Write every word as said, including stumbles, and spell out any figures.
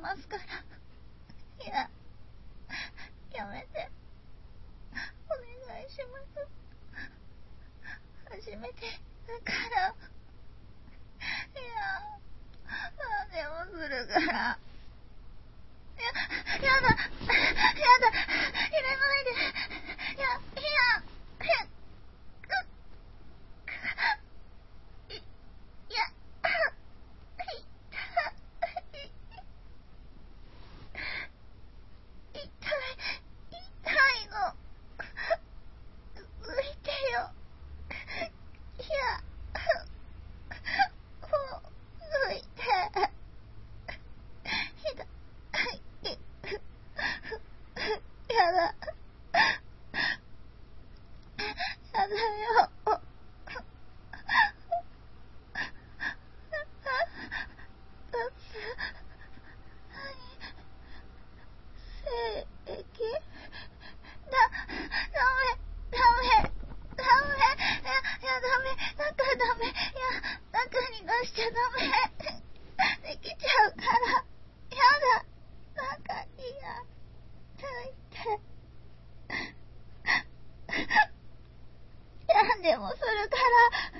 ますから。いや、やめて。お願いします。初めてだから。いや、何でもするから。いや、やだ、やだ、入れないで。いや、いや、いや、痛い、痛いの。浮いてよ。いや、もう、浮いて。ひどい。やだ。やだよ。精液だ、ダメ、ダメ、ダメ、いや、いや、ダメ、中ダメ、いや、中に出しちゃダメ。できちゃうから、やだ、中にや、入って。やんでもするから。